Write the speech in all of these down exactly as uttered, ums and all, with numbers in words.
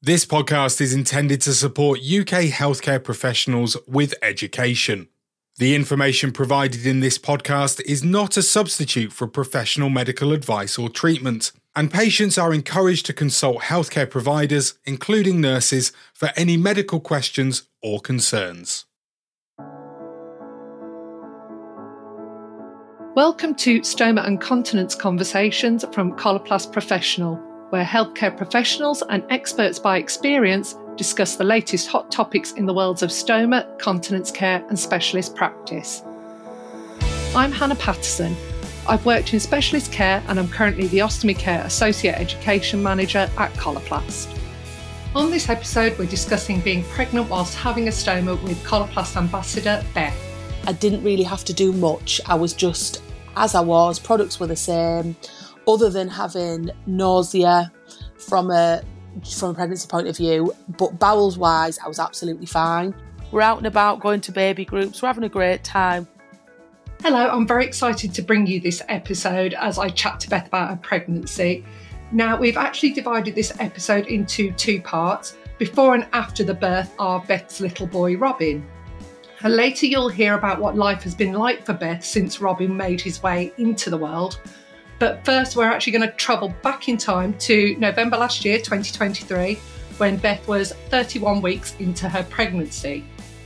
This podcast is intended to support U K healthcare professionals with education. The information provided in this podcast is not a substitute for professional medical advice or treatment, and patients are encouraged to consult healthcare providers, including nurses, for any medical questions or concerns. Welcome to Stoma and Continence Conversations from Coloplast Professional, where healthcare professionals and experts by experience discuss the latest hot topics in the worlds of stoma, continence care and specialist practice. I'm Hannah Patterson. I've worked in specialist care and I'm currently the Ostomy Care Associate Education Manager at Coloplast. On this episode, we're discussing being pregnant whilst having a stoma with Coloplast Ambassador Beth. I didn't really have to do much. I was just as I was, products were the same, other than having nausea from a from a pregnancy point of view, but bowels wise I was absolutely fine. We're out and about, going to baby groups, we're having a great time. Hello, I'm very excited to bring you this episode as I chat to Beth about her pregnancy. Now, we've actually divided this episode into two parts, before and after the birth of Beth's little boy Robin. And later you'll hear about what life has been like for Beth since Robin made his way into the world. But first, we're actually going to travel back in time to November last year, twenty twenty-three, when Beth was thirty-one weeks into her pregnancy.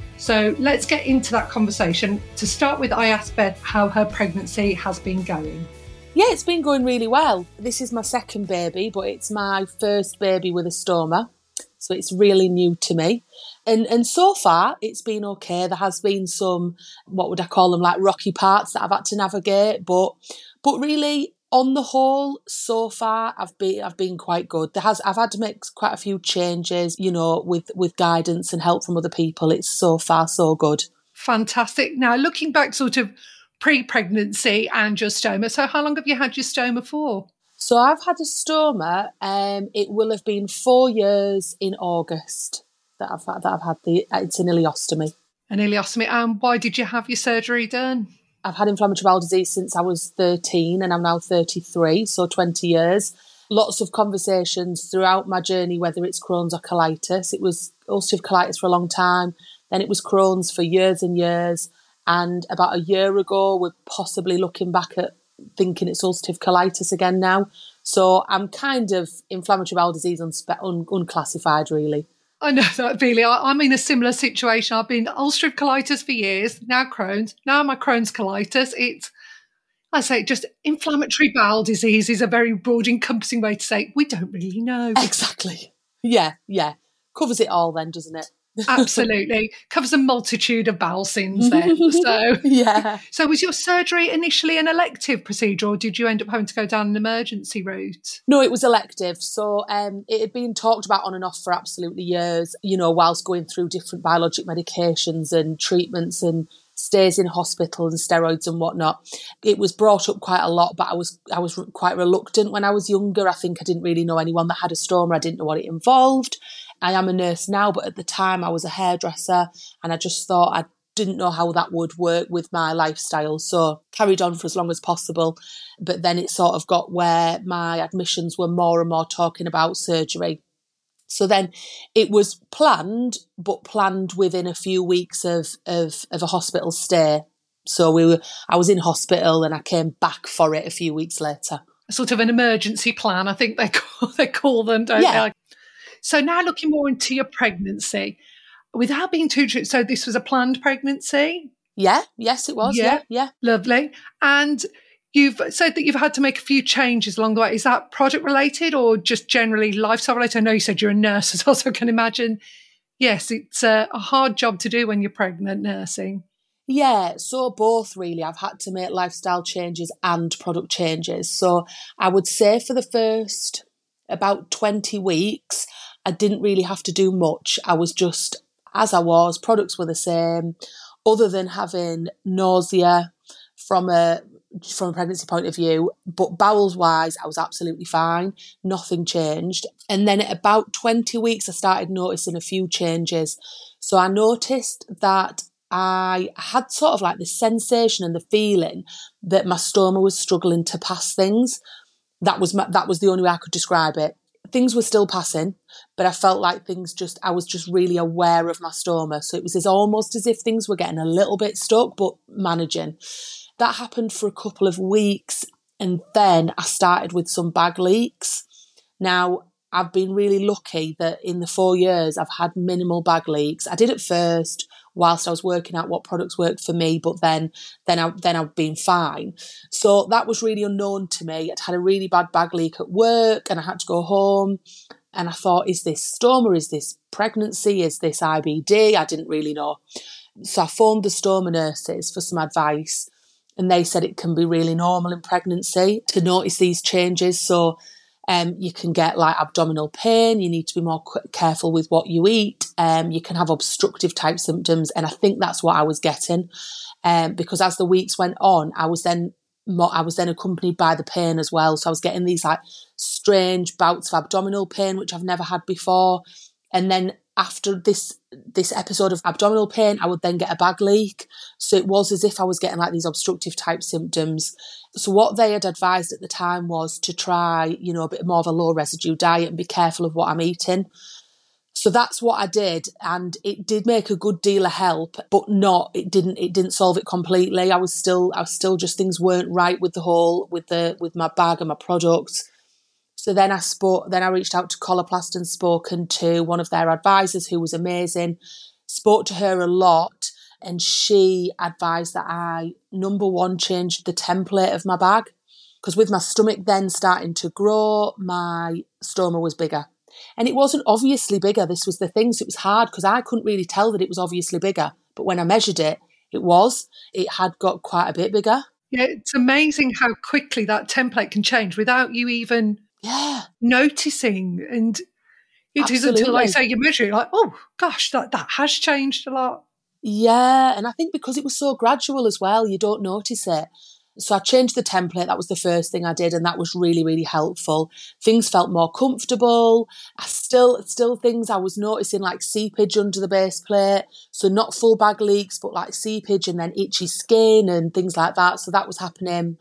So let's get into that conversation. To start with, I asked Beth how her pregnancy has been going. Yeah, it's been going really well. This is my second baby, but it's my first baby with a stoma. So it's really new to me. And and so far, it's been okay. There has been some, what would I call them, like rocky parts that I've had to navigate. But but really, on the whole, so far, I've been I've been quite good. There has I've had to make quite a few changes, you know, with, with guidance and help from other people. It's so far so good. Fantastic. Now, looking back sort of pre-pregnancy and your stoma, so how long have you had your stoma for? So I've had a stoma, um, it will have been four years in August that I've, that I've had the, it's an ileostomy. An ileostomy. And why did you have your surgery done? I've had inflammatory bowel disease since I was thirteen and I'm now thirty-three, so twenty years. Lots of conversations throughout my journey, whether it's Crohn's or colitis. It was ulcerative colitis for a long time, then it was Crohn's for years and years. And about a year ago, we're possibly looking back at thinking it's ulcerative colitis again now. So I'm kind of inflammatory bowel disease unspe- un- unclassified, really. I know that feeling. I'm in a similar situation. I've been ulcerative colitis for years, now Crohn's, now my Crohn's colitis. It's, I say, just inflammatory bowel disease is a very broad, encompassing way to say we don't really know. Exactly. Yeah, yeah. Covers it all then, doesn't it? Absolutely. Covers a multitude of bowel sins then. So, yeah. So was your surgery initially an elective procedure or did you end up having to go down an emergency route? No, it was elective. So um, it had been talked about on and off for absolutely years, you know, whilst going through different biologic medications and treatments and stays in hospital and steroids and whatnot. It was brought up quite a lot, but I was I was quite reluctant when I was younger. I think I didn't really know anyone that had a stoma. I didn't know what it involved. I am a nurse now, but at the time I was a hairdresser and I just thought I didn't know how that would work with my lifestyle. So carried on for as long as possible. But then it sort of got where my admissions were more and more talking about surgery. So then it was planned, but planned within a few weeks of, of, of a hospital stay. So we were, I was in hospital and I came back for it a few weeks later. Sort of an emergency plan, I think they call, they call them, don't yeah. they? So now looking more into your pregnancy, without being too true, so this was a planned pregnancy? Yeah, yes it was, yeah, yeah. yeah. Lovely. And you've said that you've had to make a few changes along the way. Is that project related or just generally lifestyle related? I know you said you're a nurse as well, so I can imagine, yes, it's a, a hard job to do when you're pregnant, nursing. Yeah, so both really. I've had to make lifestyle changes and product changes. So I would say for the first about twenty weeks, I didn't really have to do much. I was just as I was, products were the same, other than having nausea from a from a pregnancy point of view, but bowels wise, I was absolutely fine. Nothing changed. And then at about twenty weeks, I started noticing a few changes. So I noticed that I had sort of like the sensation and the feeling that my stoma was struggling to pass things. That was my, that was the only way I could describe it. Things were still passing, but I felt like things just, I was just really aware of my stoma. So it was as almost as if things were getting a little bit stuck, but managing. That happened for a couple of weeks. And then I started with some bag leaks. Now, I've been really lucky that in the four years I've had minimal bag leaks. I did at first whilst I was working out what products worked for me, but then then, I, then I've been fine. So that was really unknown to me. I'd had a really bad bag leak at work and I had to go home. And I thought, is this stoma? Is this pregnancy? Is this I B D? I didn't really know. So I phoned the stoma nurses for some advice. And they said it can be really normal in pregnancy to notice these changes. So um, you can get like abdominal pain. You need to be more qu- careful with what you eat. Um, you can have obstructive type symptoms. And I think that's what I was getting. Um, because as the weeks went on, I was then more, I was then accompanied by the pain as well. So I was getting these like strange bouts of abdominal pain, which I've never had before. And then after this this episode of abdominal pain, I would then get a bag leak. So it was as if I was getting like these obstructive type symptoms. So what they had advised at the time was to try, you know, a bit more of a low residue diet and be careful of what I'm eating. So that's what I did, and it did make a good deal of help, but not, it didn't, it didn't solve it completely. I was still, I was still just, things weren't right with the whole, with the, with my bag and my products. So then I spoke, then I reached out to Coloplast and spoken to one of their advisors who was amazing, spoke to her a lot, and she advised that I, number one, changed the template of my bag, because with my stomach then starting to grow, my stoma was bigger. And it wasn't obviously bigger. This was the thing. So it was hard because I couldn't really tell that it was obviously bigger. But when I measured it, it was. It had got quite a bit bigger. Yeah, it's amazing how quickly that template can change without you even yeah. noticing. And it Absolutely. isn't until, like, say, you measure it, like, oh, gosh, that, that has changed a lot. Yeah, and I think because it was so gradual as well, you don't notice it. So I changed the template. That was the first thing I did, and that was really, really helpful. Things felt more comfortable. I still, still things I was noticing like seepage under the base plate. So not full bag leaks, but like seepage and then itchy skin and things like that. So that was happening.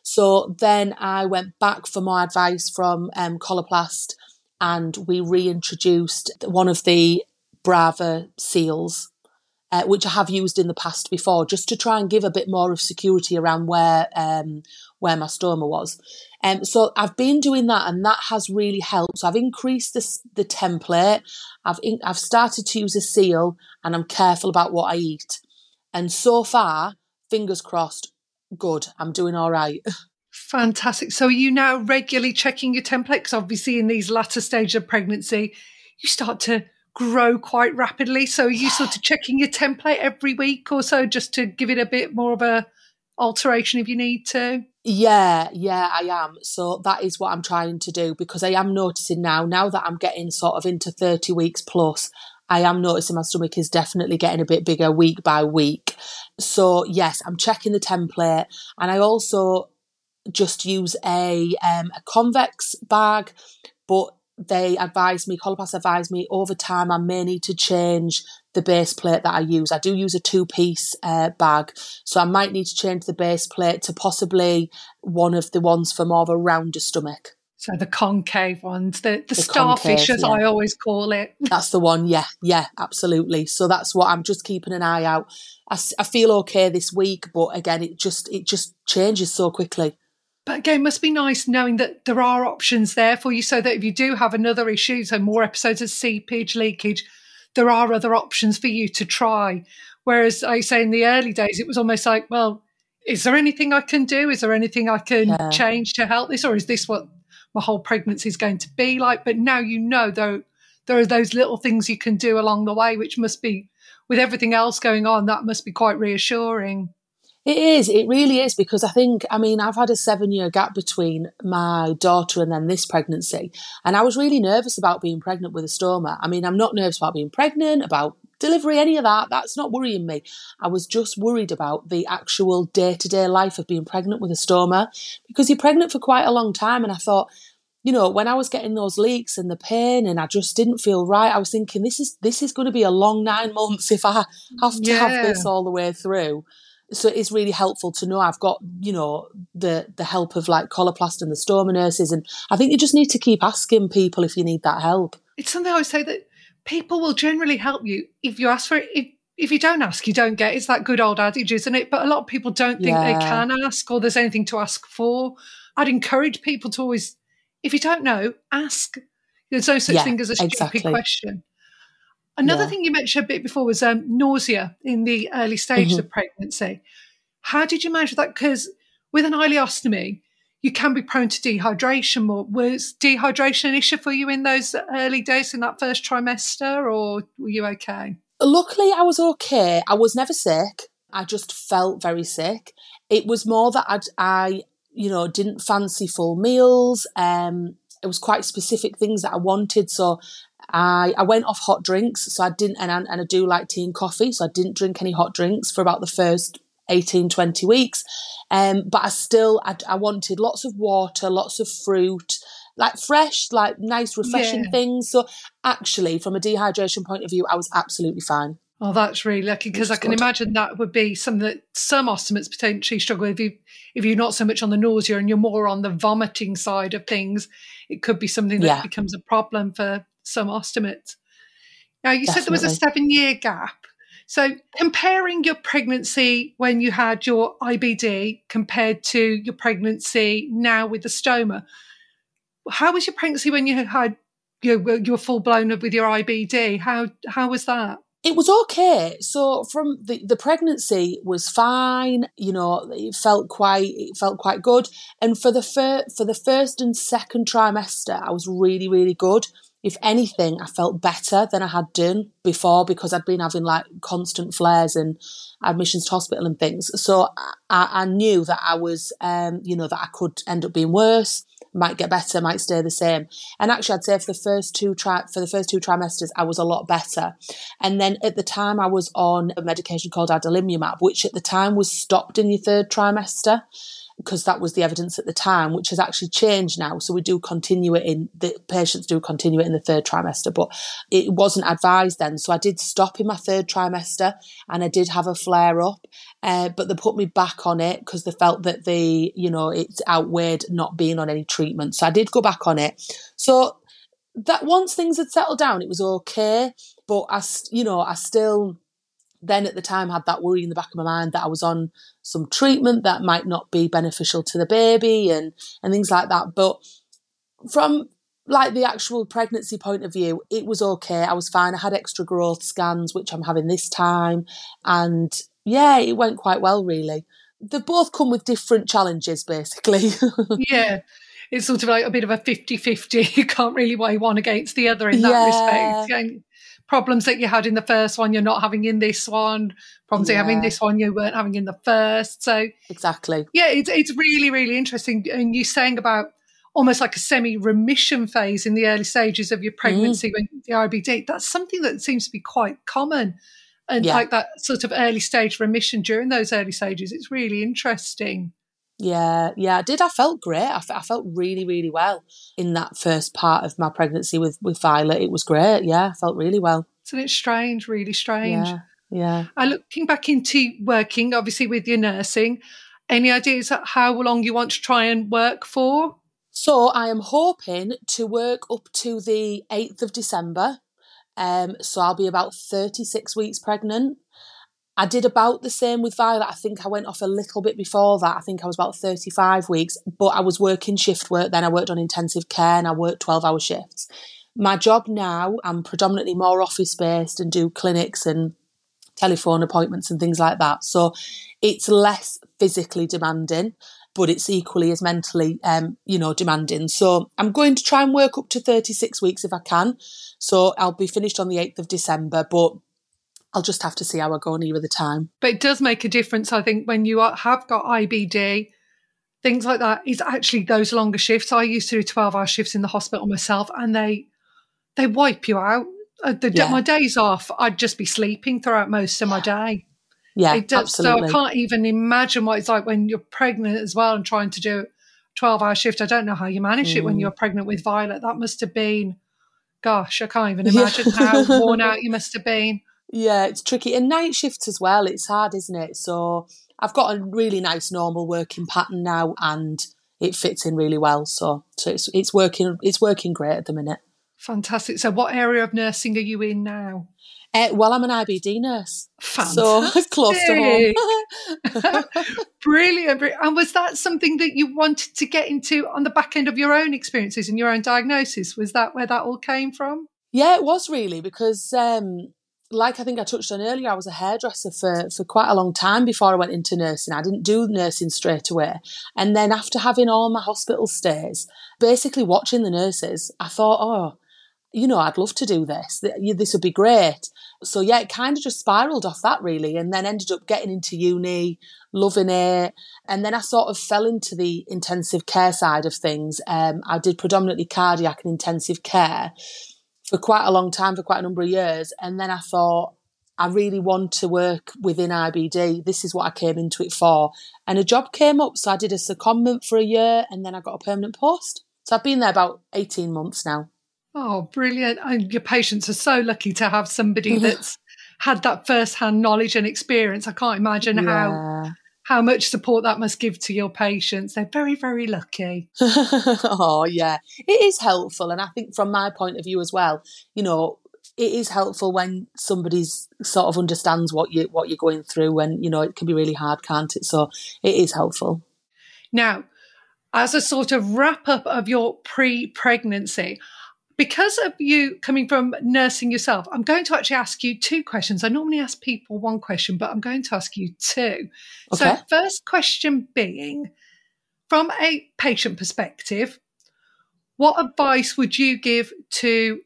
So then I went back for more advice from um, Coloplast, and we reintroduced one of the Brava seals. Uh, which I have used in the past before, just to try and give a bit more of security around where um, where my stoma was. Um, so I've been doing that, and that has really helped. So I've increased the, the template. I've in, I've started to use a seal, and I'm careful about what I eat. And so far, fingers crossed, good. I'm doing all right. Fantastic. So are you now regularly checking your template? Because obviously in these latter stages of pregnancy, you start to grow quite rapidly. So are you sort of checking your template every week or so just to give it a bit more of a alteration if you need to? Yeah, yeah, I am. So that is what I'm trying to do, because I am noticing now, now that I'm getting sort of into thirty weeks plus, I am noticing my stomach is definitely getting a bit bigger week by week. So yes, I'm checking the template, and I also just use a um, a convex bag, but they advised me, Coloplast advised me, over time I may need to change the base plate that I use. I do use a two-piece uh, bag, so I might need to change the base plate to possibly one of the ones for more of a rounder stomach. So the concave ones, the, the, the concave, starfish, as yeah. I always call it. That's the one, yeah, yeah, absolutely. So that's what I'm just keeping an eye out. I, I feel okay this week, but again, it just it just changes so quickly. But again, it must be nice knowing that there are options there for you, so that if you do have another issue, so more episodes of seepage, leakage, there are other options for you to try. Whereas I say in the early days, it was almost like, well, is there anything I can do? Is there anything I can yeah. change to help this? Or is this what my whole pregnancy is going to be like? But now you know, though, there are those little things you can do along the way, which must be, with everything else going on, that must be quite reassuring. It is, it really is, because I think, I mean, I've had a seven-year gap between my daughter and then this pregnancy, and I was really nervous about being pregnant with a stoma. I mean, I'm not nervous about being pregnant, about delivery, any of that. That's not worrying me. I was just worried about the actual day-to-day life of being pregnant with a stoma, because you're pregnant for quite a long time, and I thought, you know, when I was getting those leaks and the pain and I just didn't feel right, I was thinking, this is this is going to be a long nine months if I have to yeah. have this all the way through. So it is really helpful to know I've got, you know, the the help of like Coloplast and the stoma nurses. And I think you just need to keep asking people if you need that help. It's something I always say that people will generally help you if you ask for it. If, if you don't ask, you don't get. It's that good old adage, isn't it? But a lot of people don't think Yeah. they can ask or there's anything to ask for. I'd encourage people to always, if you don't know, ask. There's no such Yeah, thing as a stupid exactly. question. Another Yeah. thing you mentioned a bit before was um, nausea in the early stages Mhm. of pregnancy. How did you manage that? Because with an ileostomy, you can be prone to dehydration more. Was dehydration an issue for you in those early days in that first trimester, or were you okay? Luckily, I was okay. I was never sick. I just felt very sick. It was more that I'd, I, you know, didn't fancy full meals. Um, it was quite specific things that I wanted. So I, I went off hot drinks. So I didn't, and I, and I do like tea and coffee. So I didn't drink any hot drinks for about the first eighteen, twenty weeks. Um, but I still, I, I wanted lots of water, lots of fruit, like fresh, like nice, refreshing Yeah. things. So actually, from a dehydration point of view, I was absolutely fine. Oh, that's really lucky, because I Which is can good. imagine that would be something that some ostomates potentially struggle with. If, you, if you're not so much on the nausea and you're more on the vomiting side of things, it could be something that Yeah. becomes a problem for some ostomates. Now, you said there was a Definitely. seven-year gap. So comparing your pregnancy when you had your I B D compared to your pregnancy now with the stoma, how was your pregnancy when you had you were, you were full blown with your I B D? How how was that? It was okay. So from the, the pregnancy was fine. You know, it felt quite it felt quite good. And for the fir- for the first and second trimester, I was really really good. If anything, I felt better than I had done before because I'd been having like constant flares and admissions to hospital and things. So I, I knew that I was, um, you know, that I could end up being worse, might get better, might stay the same. And actually, I'd say for the first two tri- for the first two trimesters, I was a lot better. And then at the time, I was on a medication called adalimumab, which at the time was stopped in your third trimester, because that was the evidence at the time, which has actually changed now. So we do continue it in, the patients do continue it in the third trimester, but it wasn't advised then. So I did stop in my third trimester and I did have a flare up, uh, but they put me back on it because they felt that the, you know, it outweighed not being on any treatment. So I did go back on it. So that once things had settled down, it was okay. But I, you know, I still then at the time had that worry in the back of my mind that I was on some treatment that might not be beneficial to the baby and, and things like that. But from like the actual pregnancy point of view, it was okay. I was fine. I had extra growth scans, which I'm having this time. And yeah, it went quite well, really. They both come with different challenges, basically. Yeah, it's sort of like a bit of a fifty-fifty. You can't really weigh one against the other in that Yeah. respect. And problems that you had in the first one, you're not having in this one. Problems you have in Yeah. this one, you weren't having in the first. So, Exactly. yeah, it's, it's really, really interesting. And you saying about almost like a semi-remission phase in the early stages of your pregnancy when the I B D, that's something that seems to be quite common. And Yeah. like that sort of early stage remission during those early stages, it's really interesting. Yeah, yeah, I did. I felt great. I, f- I felt really, really well in that first part of my pregnancy with, with Violet. It was great. Yeah, I felt really well. Isn't it strange? Really strange. Yeah, yeah. Uh, looking back into working, obviously with your nursing, any ideas at how long you want to try and work for? So I am hoping to work up to the eighth of December. Um, so I'll be about thirty-six weeks pregnant. I did about the same with Violet. I think I went off a little bit before that. I think I was about thirty-five weeks, but I was working shift work. Then I worked on intensive care and I worked twelve-hour shifts. My job now, I'm predominantly more office-based and do clinics and telephone appointments and things like that. So it's less physically demanding, but it's equally as mentally, um, you know, demanding. So I'm going to try and work up to thirty-six weeks if I can. So I'll be finished on the eighth of December, but I'll just have to see how I go nearer the time. But it does make a difference, I think, when you are, have got I B D, things like that. It's actually those longer shifts. I used to do twelve-hour shifts in the hospital myself, and they they wipe you out. Uh, the, Yeah. My days off, I'd just be sleeping throughout most of my day. Yeah, It does, absolutely. so I can't even imagine what it's like when you're pregnant as well and trying to do a twelve-hour shift. I don't know how you managed it when Mm. you were pregnant with Violet. That must have been, gosh, I can't even Yeah. imagine how worn out you must have been. Yeah, it's tricky. And night shifts as well, it's hard, isn't it? So I've got a really nice normal working pattern now, and it fits in really well. So, so it's it's working it's working great at the minute. Fantastic. So what area of nursing are you in now? Uh, well, I'm an I B D nurse. Fantastic. So close to home. Brilliant. And was that something that you wanted to get into on the back end of your own experiences and your own diagnosis? Was that where that all came from? Yeah, it was really, because um, like I think I touched on earlier, I was a hairdresser for, for quite a long time before I went into nursing. I didn't do nursing straight away. And then after having all my hospital stays, basically watching the nurses, I thought, oh, you know, I'd love to do this. This would be great. So, yeah, it kind of just spiralled off that, really, and then ended up getting into uni, loving it. And then I sort of fell into the intensive care side of things. Um, I did predominantly cardiac and intensive care for quite a long time, for quite a number of years. And then I thought, I really want to work within I B D. This is what I came into it for. And a job came up, so I did a secondment for a year, and then I got a permanent post. So I've been there about eighteen months now. Oh, brilliant. And your patients are so lucky to have somebody that's had that first-hand knowledge and experience. I can't imagine yeah. how how much support that must give to your patients. They're very, very lucky. Oh, yeah. It is helpful. And I think from my point of view as well, you know, it is helpful when somebody's sort of understands what, you, what you're going through, and, you know, it can be really hard, can't it? So it is helpful. Now, as a sort of wrap-up of your pre-pregnancy, because of you coming from nursing yourself, I'm going to actually ask you two questions. I normally ask people one question, but I'm going to ask you two. Okay. So first question being, from a patient perspective, what advice would you give to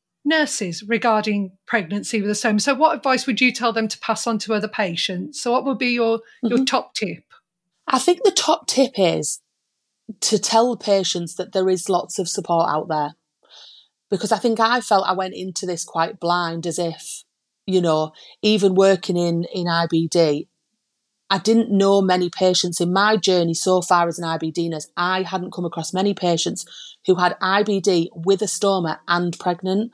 nurses regarding pregnancy with a stoma? So what advice would you tell them to pass on to other patients? So what would be your, mm-hmm. your top tip? I think the top tip is to tell patients that there is lots of support out there. Because I think I felt I went into this quite blind, as if, you know, even working in, in I B D, I didn't know many patients in my journey so far as an I B D nurse. I hadn't come across many patients who had I B D with a stoma and pregnant.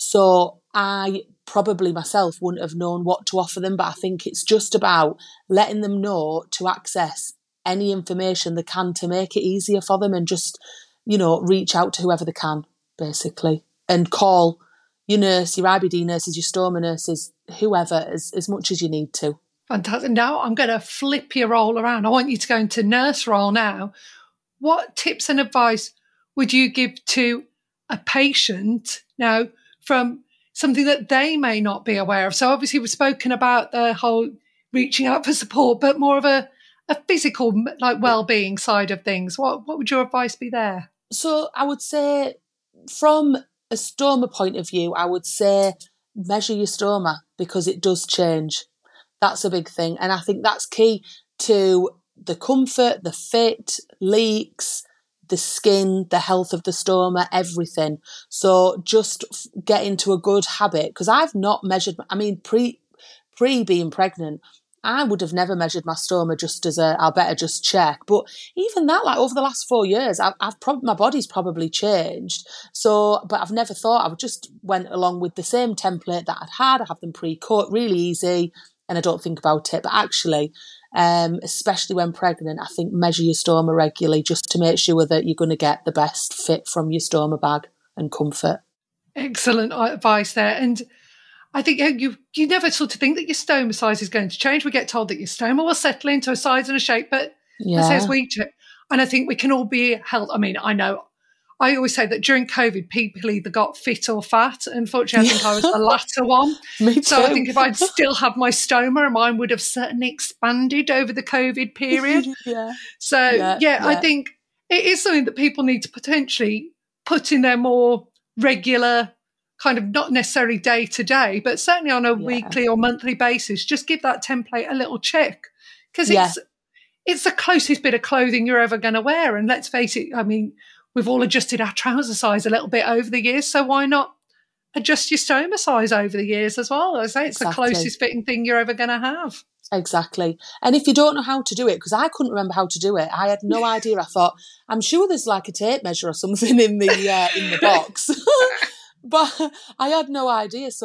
So I probably myself wouldn't have known what to offer them. But I think it's just about letting them know to access any information they can to make it easier for them, and just, you know, reach out to whoever they can, basically, and call your nurse, your I B D nurses, your stoma nurses, whoever, as, as much as you need to. Fantastic. Now I'm going to flip your role around. I want you to go into nurse role now. What tips and advice would you give to a patient now from something that they may not be aware of? So obviously we've spoken about the whole reaching out for support, but more of a, a physical, like, well-being side of things. What, what would your advice be there? So I would say, from a stoma point of view, I would say measure your stoma, because it does change. That's a big thing. And I think that's key to the comfort, the fit, leaks, the skin, the health of the stoma, everything. So just get into a good habit, because I've not measured, I mean, pre, pre being pregnant, I would have never measured my stoma just as a, I'll better just check. But even that, like over the last four years, I've, I've prob- my body's probably changed. So, but I've never thought, I just went along with the same template that I'd had. I have them pre-cut, really easy, and I don't think about it. But actually, um, especially when pregnant, I think measure your stoma regularly, just to make sure that you're going to get the best fit from your stoma bag and comfort. Excellent advice there. And I think you you never sort of think that your stoma size is going to change. We get told that your stoma will settle into a size and a shape, but yeah. As we do. And I think we can all be helped. I mean, I know, I always say that during COVID, people either got fit or fat. Unfortunately, I think I was the latter one. Me too. So I think if I'd still had my stoma, mine would have certainly expanded over the COVID period. yeah. So, yeah, yeah, yeah, I think it is something that people need to potentially put in their more regular, kind of not necessarily day to day, but certainly on a yeah. weekly or monthly basis, just give that template a little check, because yeah. it's it's the closest bit of clothing you're ever going to wear. And let's face it, I mean, we've all adjusted our trouser size a little bit over the years, so why not adjust your stoma size over the years as well? I say it's exactly. the closest fitting thing you're ever going to have. Exactly. And if you don't know how to do it, because I couldn't remember how to do it, I had no idea. I thought, I'm sure there's like a tape measure or something in the uh, in the box. But I had no idea. So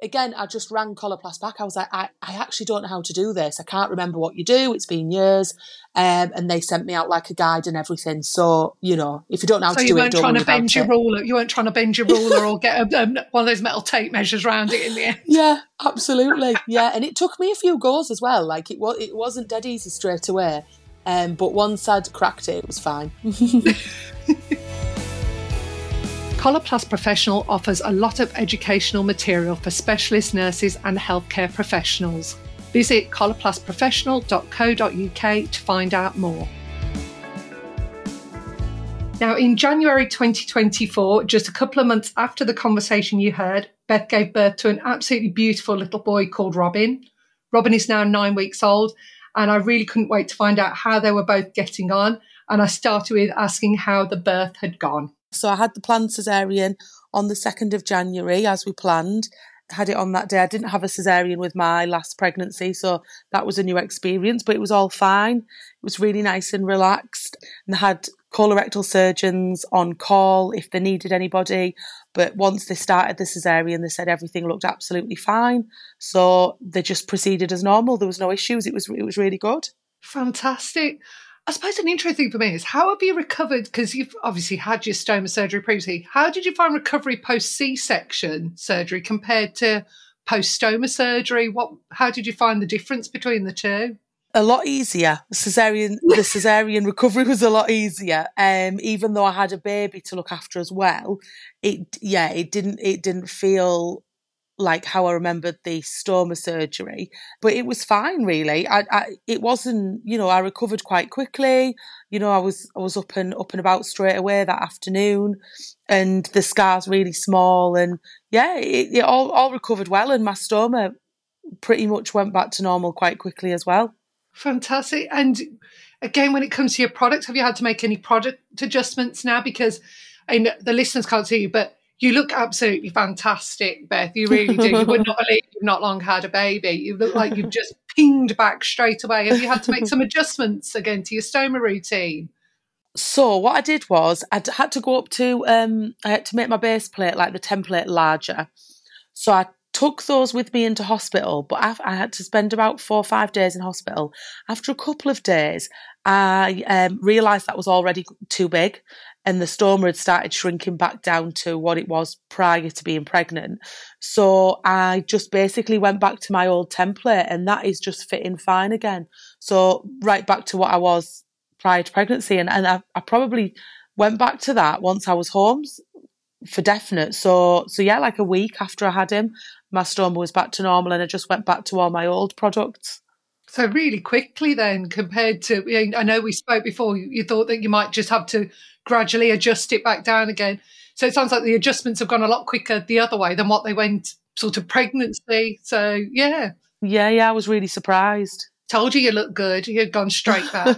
again, I just rang Coloplast back. I was like, I, I actually don't know how to do this. I can't remember what you do. It's been years. Um, and they sent me out like a guide and everything. So, you know, if you don't know how so to do it, don't worry about it. So you weren't trying to bend your ruler. You weren't trying to bend your ruler or get a, um, one of those metal tape measures around it in the end. Yeah, absolutely. Yeah, and it took me a few goes as well. Like it was, it wasn't dead easy straight away. Um, but once I'd cracked it, it was fine. Coloplast Professional offers a lot of educational material for specialist nurses and healthcare professionals. Visit coloplast professional dot co dot uk to find out more. Now, in January twenty twenty-four, just a couple of months after the conversation you heard, Beth gave birth to an absolutely beautiful little boy called Robin. Robin is now nine weeks old, and I really couldn't wait to find out how they were both getting on. And I started with asking how the birth had gone. So I had the planned caesarean on the second of January, as we planned. I had it on that day. I didn't have a caesarean with my last pregnancy, so that was a new experience, but it was all fine. It was really nice and relaxed. And I had colorectal surgeons on call if they needed anybody. But once they started the caesarean, they said everything looked absolutely fine. So they just proceeded as normal. There was no issues. It was it was really good. Fantastic. I suppose an interesting thing for me is, how have you recovered? Because you've obviously had your stoma surgery previously. How did you find recovery post C-section surgery compared to post stoma surgery? What? How did you find the difference between the two? A lot easier. Caesarean, the caesarean recovery was a lot easier. Um, even though I had a baby to look after as well, it yeah, it didn't it didn't feel like how I remembered the stoma surgery, but it was fine really. I, I it wasn't, you know, I recovered quite quickly. You know, I was I was up and up and about straight away that afternoon, and the scar's really small, and yeah, it, it all all recovered well, and my stoma pretty much went back to normal quite quickly as well. Fantastic. And again, when it comes to your product, have you had to make any product adjustments now? Because I know the listeners can't see you, but you look absolutely fantastic, Beth. You really do. You would not believe you've not long had a baby. You look like you've just pinged back straight away. Have you had to make some adjustments again to your stoma routine? So what I did was I had to go up to, um, I had to make my base plate, like the template, larger. So I took those with me into hospital, but I, I had to spend about four or five days in hospital. After a couple of days, I um, realised that was already too big, and the stoma had started shrinking back down to what it was prior to being pregnant. So I just basically went back to my old template, and that is just fitting fine again. So right back to what I was prior to pregnancy. And, and I, I probably went back to that once I was home for definite. So, so yeah, like a week after I had him, my stoma was back to normal, and I just went back to all my old products. So really quickly then, compared to, you know, I know we spoke before, you, you thought that you might just have to gradually adjust it back down again. So it sounds like the adjustments have gone a lot quicker the other way than what they went sort of pregnancy. So, yeah. Yeah, yeah, I was really surprised. Told you you look good. You'd gone straight back.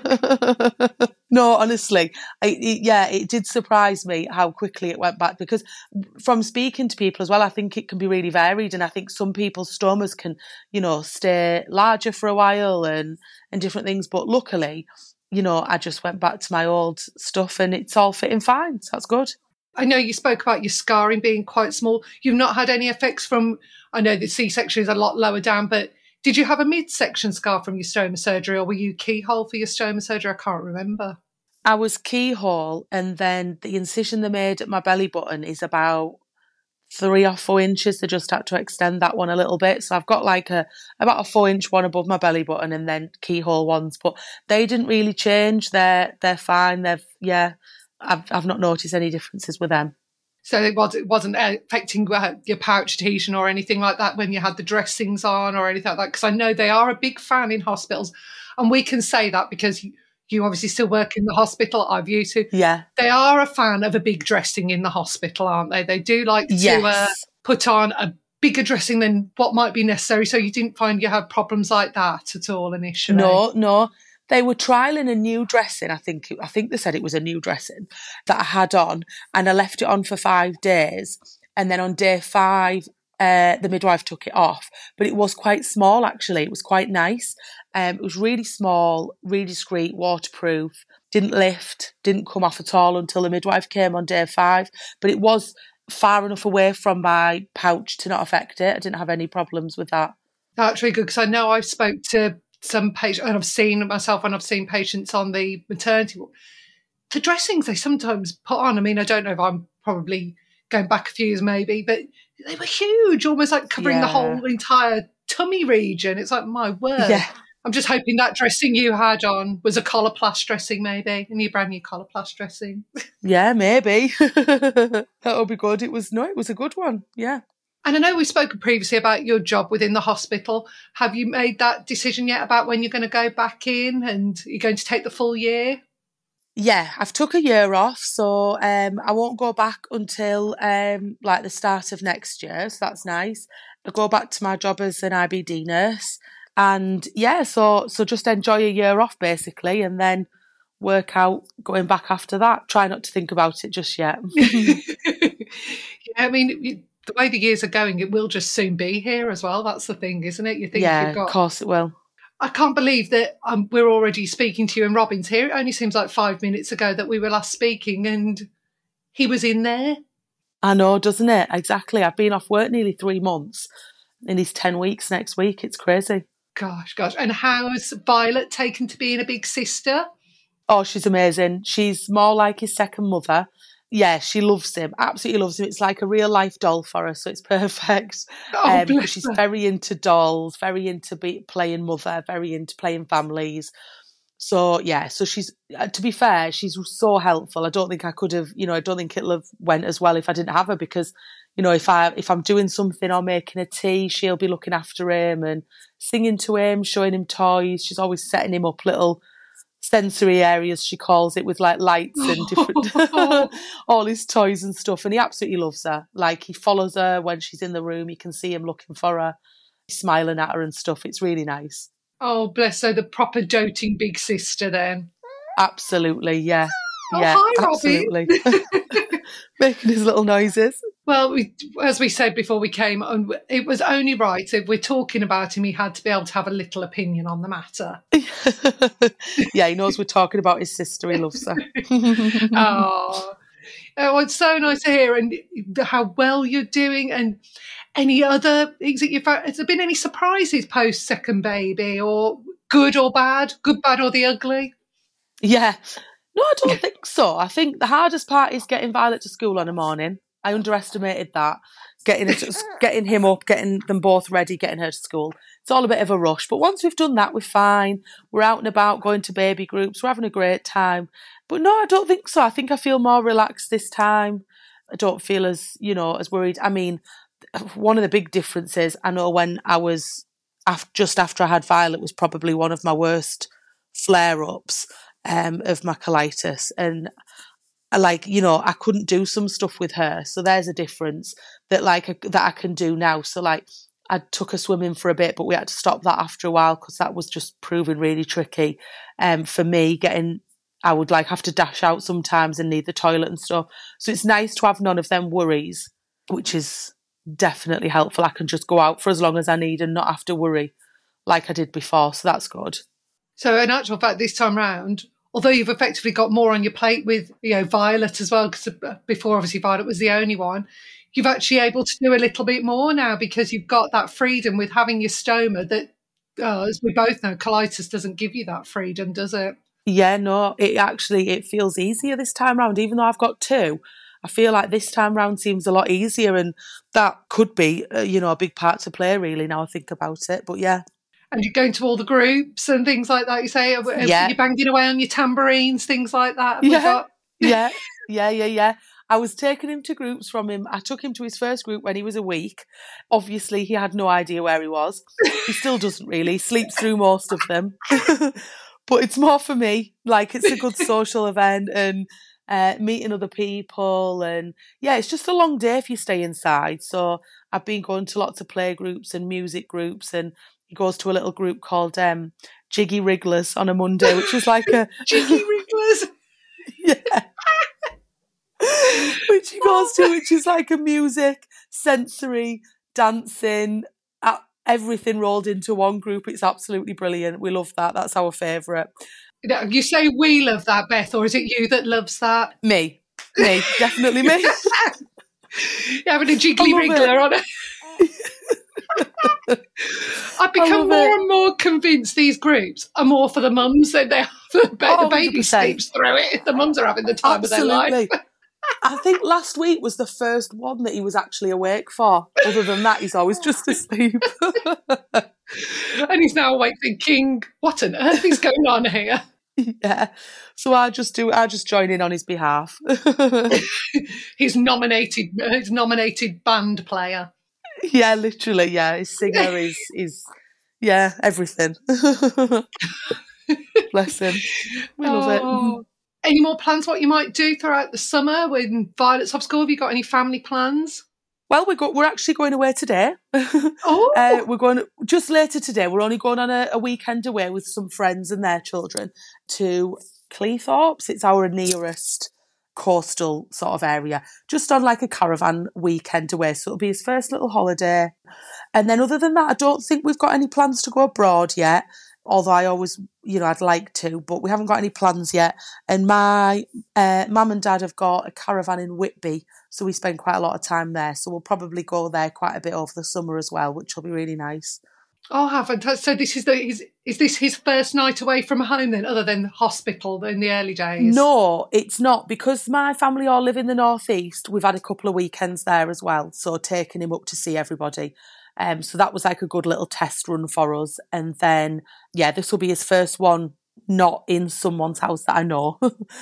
No, honestly, it, it, yeah, it did surprise me how quickly it went back, because from speaking to people as well, I think it can be really varied, and I think some people's stomas can, you know, stay larger for a while and, and different things. But luckily, you know, I just went back to my old stuff and it's all fitting fine. So that's good. I know you spoke about your scarring being quite small. You've not had any effects from, I know the C-section is a lot lower down, but did you have a midsection scar from your stoma surgery, or were you keyhole for your stoma surgery? I can't remember. I was keyhole, and then the incision they made at my belly button is about three or four inches. They just had to extend that one a little bit. So I've got like a about a four inch one above my belly button, and then keyhole ones. But they didn't really change. They're they're fine. They've yeah. I've I've not noticed any differences with them. So it, was, it wasn't affecting your pouch adhesion or anything like that when you had the dressings on or anything like that? Because I know they are a big fan in hospitals. And we can say that because you, you obviously still work in the hospital. I've used to. Yeah. They are a fan of a big dressing in the hospital, aren't they? They do like to yes. uh, put on a bigger dressing than what might be necessary. So you didn't find you had problems like that at all initially? No, no. They were trialling a new dressing. I think I think they said it was a new dressing that I had on, and I left it on for five days. And then on day five, uh, the midwife took it off. But it was quite small, actually. It was quite nice. Um, it was really small, really discreet, waterproof, didn't lift, didn't come off at all until the midwife came on day five. But it was far enough away from my pouch to not affect it. I didn't have any problems with that. That's really good, because I know I've spoke to some patients, and I've seen myself when I've seen patients on the maternity ward. The dressings they sometimes put on, I mean, I don't know if I'm probably going back a few years maybe, but they were huge, almost like covering Yeah. the whole entire tummy region. It's like, my word. Yeah. I'm just hoping that dressing you had on was a Coloplast dressing maybe, a new brand new Coloplast dressing. Yeah, maybe. That would be good. It was, no, it was a good one. Yeah. And I know we've spoken previously about your job within the hospital. Have you made that decision yet about when you're going to go back in, and you're going to take the full year? Yeah, I've took a year off, so um, I won't go back until um, like the start of next year, so that's nice. I go back to my job as an I B D nurse, and yeah, so so just enjoy a year off basically, and then work out going back after that. Try not to think about it just yet. Yeah, I mean, you, the way the years are going, it will just soon be here as well. That's the thing, isn't it? You think Yeah, you've got... of course it will. I can't believe that um, we're already speaking to you and Robin's here. It only seems like five minutes ago that we were last speaking and he was in there. I know, doesn't it? Exactly. I've been off work nearly three months in these ten weeks next week. It's crazy. Gosh, gosh. And how's Violet taken to being a big sister? Oh, she's amazing. She's more like his second mother. Yeah, she loves him. Absolutely loves him. It's like a real life doll for her, so it's perfect. Oh, um, bless she's her. very into dolls, very into be, playing mother, very into playing families. So yeah, so she's, uh, to be fair, she's so helpful. I don't think I could have, you know, I don't think it'll have went as well if I didn't have her, because, you know, if I if I'm doing something or making a tea, she'll be looking after him and singing to him, showing him toys. She's always setting him up little sensory areas, she calls it, with like lights and different all his toys and stuff, and he absolutely loves her. Like, he follows her when she's in the room, you can see him looking for her, smiling at her and stuff. It's really nice. Oh, bless her, the proper doting big sister then. Absolutely, yeah. Oh, yeah, hi, Robbie. absolutely. Making his little noises. Well, we, as we said before we came on, it was only right, if we're talking about him, he had to be able to have a little opinion on the matter. Yeah, he knows we're talking about his sister. He loves her. Oh, oh, it's so nice to hear, and how well you're doing. And any other things that you've found? Has there been any surprises post second baby, or good or bad, good, bad, or the ugly? Yeah. No, I don't think so. I think the hardest part is getting Violet to school on a morning. I underestimated that. Getting it, getting him up, getting them both ready, getting her to school. It's all a bit of a rush. But once we've done that, we're fine. We're out and about, going to baby groups. We're having a great time. But no, I don't think so. I think I feel more relaxed this time. I don't feel as, you know, as worried. I mean, one of the big differences, I know when I was, after, just after I had Violet, was probably one of my worst flare-ups um, of my colitis. And like, you know, I couldn't do some stuff with her. So there's a difference that like that I can do now. So like, I took her swimming for a bit, but we had to stop that after a while because that was just proving really tricky. Um, for me, getting, I would like have to dash out sometimes and need the toilet and stuff. So it's nice to have none of them worries, which is definitely helpful. I can just go out for as long as I need and not have to worry like I did before. So that's good. So in actual fact, this time round, although you've effectively got more on your plate with, you know, Violet as well, because before obviously Violet was the only one, you've actually able to do a little bit more now because you've got that freedom with having your stoma that, uh, as we both know, colitis doesn't give you that freedom, does it? Yeah, no, it actually, it feels easier this time round. Even though I've got two, I feel like this time round seems a lot easier, and that could be, uh, you know, a big part to play really now I think about it. But yeah. And you're going to all the groups and things like that, you say? Yeah. You're banging away on your tambourines, things like that? Have Yeah. we got... yeah, yeah, yeah, yeah. I was taking him to groups from him. I took him to his first group when he was a week. Obviously, he had no idea where he was. He still doesn't really. He sleeps through most of them. But it's more for me. Like, it's a good social event and uh, meeting other people. And yeah, it's just a long day if you stay inside. So I've been going to lots of play groups and music groups, and he goes to a little group called um, Jiggy Wrigglers on a Monday, which is like a... Jiggy Wrigglers? Yeah. Which he goes to, which is like a music, sensory, dancing, uh, everything rolled into one group. It's absolutely brilliant. We love that. That's our favourite. You say we love that, Beth, or is it you that loves that? Me. Me. Definitely me. You're having a jiggly wriggler on it. I've become more it. and more convinced these groups are more for the mums than they are for the, ba- oh, the baby sleeps through it. The mums are having the time Absolutely. of their life. I think last week was the first one that he was actually awake for. Other than that, he's always just asleep. And he's now awake thinking, what on earth is going on here? Yeah. So I just do, I just join in on his behalf. He's nominated, his nominated band player. Yeah, literally, yeah. His singer is, is yeah, everything. Bless him. We love oh. it. Any more plans what you might do throughout the summer when Violet's off school? Have you got any family plans? Well, we're, go- we're actually going away today. Oh. uh, we're going just later today. We're only going on a, a weekend away with some friends and their children to Cleethorpes. It's our nearest coastal sort of area, just on like a caravan weekend away. So it'll be his first little holiday. And then other than that, I don't think we've got any plans to go abroad yet. Although I always, you know, I'd like to, but we haven't got any plans yet. And my uh, mum and dad have got a caravan in Whitby, so we spend quite a lot of time there. So we'll probably go there quite a bit over the summer as well, which will be really nice. Oh, haven't. So this is the is, is this his first night away from home then, other than hospital in the early days? No, it's not, because my family all live in the northeast. We've had a couple of weekends there as well, so taking him up to see everybody. Um, so that was like a good little test run for us. And then, yeah, this will be his first one not in someone's house that I know.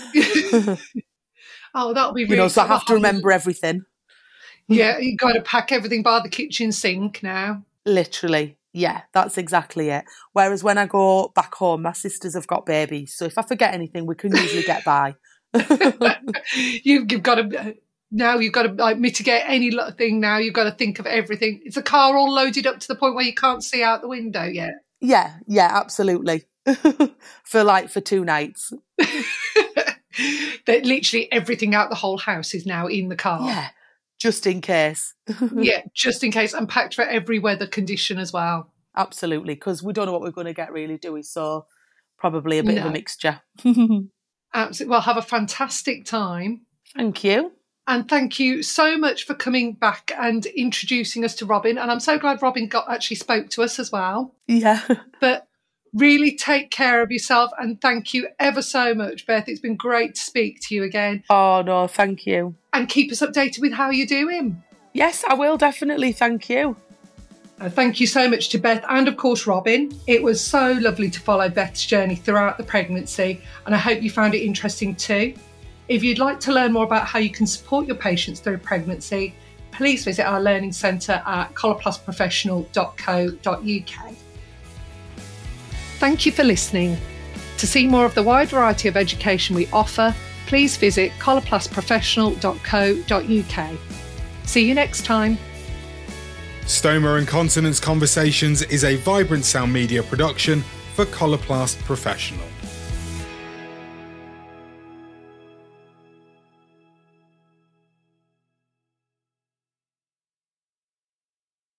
Oh, that'll be really... You know, so I have to remember everything. Yeah, you've got to pack everything by the kitchen sink now. Literally, yeah, that's exactly it. Whereas when I go back home, my sisters have got babies. So if I forget anything, we can usually get by. you, you've got to... Now you've got to like mitigate any thing. Now you've got to think of everything. Is the car all loaded up to the point where you can't see out the window yet? Yeah, yeah, absolutely. for like for two nights. That literally everything out the whole house is now in the car. Yeah, just in case. Yeah, just in case, and packed for every weather condition as well. Absolutely, because we don't know what we're going to get really, do we? So probably a bit no. of a mixture. Absolutely. Well, have a fantastic time. Thank you. And thank you so much for coming back and introducing us to Robin. And I'm so glad Robin got actually spoke to us as well. Yeah. But really take care of yourself. And thank you ever so much, Beth. It's been great to speak to you again. Oh, no, thank you. And keep us updated with how you're doing. Yes, I will, definitely. Thank you. Uh, thank you so much to Beth and, of course, Robin. It was so lovely to follow Beth's journey throughout the pregnancy. And I hope you found it interesting too. If you'd like to learn more about how you can support your patients through pregnancy, please visit our learning centre at coloplast professional dot co dot uk. Thank you for listening. To see more of the wide variety of education we offer, please visit coloplast professional dot co dot uk. See you next time. Stoma and Continence Conversations is a Vibrant Sound Media production for Coloplast Professional.